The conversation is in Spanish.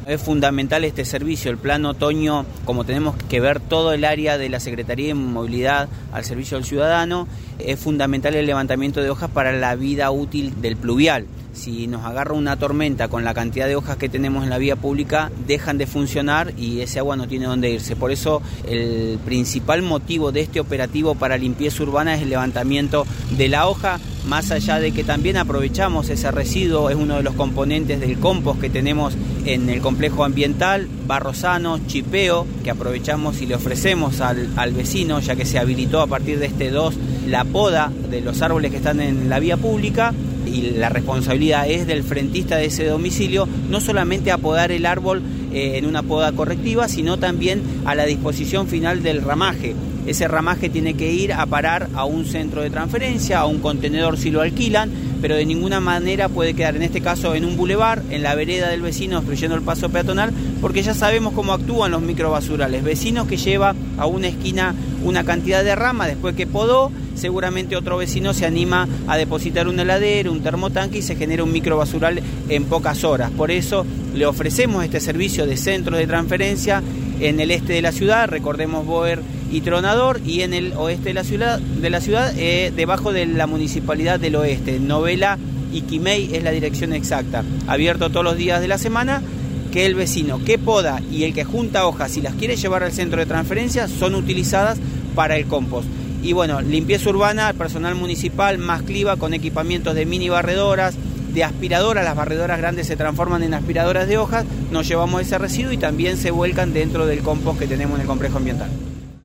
Es fundamental este servicio, el plan otoño, como tenemos que ver todo el área de la Secretaría de Movilidad al servicio del ciudadano, es fundamental el levantamiento de hojas para la vida útil del pluvial. Si nos agarra una tormenta con la cantidad de hojas que tenemos en la vía pública, dejan de funcionar y ese agua no tiene dónde irse. Por eso el principal motivo de este operativo para limpieza urbana es el levantamiento de la hoja, más allá de que también aprovechamos ese residuo, es uno de los componentes del compost que tenemos en el complejo ambiental, barro sano, chipeo, que aprovechamos y le ofrecemos al vecino, ya que se habilitó a partir de este 2 la poda de los árboles que están en la vía pública, y la responsabilidad es del frentista de ese domicilio, no solamente apodar el árbol en una poda correctiva, sino también a la disposición final del ramaje. Ese ramaje tiene que ir a parar a un centro de transferencia, a un contenedor si lo alquilan, pero de ninguna manera puede quedar, en este caso, en un bulevar, en la vereda del vecino, obstruyendo el paso peatonal, porque ya sabemos cómo actúan los microbasurales. Vecinos que lleva a una esquina una cantidad de rama, después que podó, seguramente otro vecino se anima a depositar un heladero, un termotanque y se genera un microbasural en pocas horas. Por eso le ofrecemos este servicio de centros de transferencia en el este de la ciudad, recordemos Boer y Tronador, y en el oeste de la ciudad debajo de la Municipalidad del Oeste. Novela y Quimei es la dirección exacta. Abierto todos los días de la semana, que el vecino que poda y el que junta hojas, si las quiere llevar al centro de transferencia, son utilizadas para el compost. Y bueno, limpieza urbana, personal municipal más cliva con equipamientos de mini barredoras, de aspiradoras. Las barredoras grandes se transforman en aspiradoras de hojas, nos llevamos ese residuo y también se vuelcan dentro del compost que tenemos en el complejo ambiental.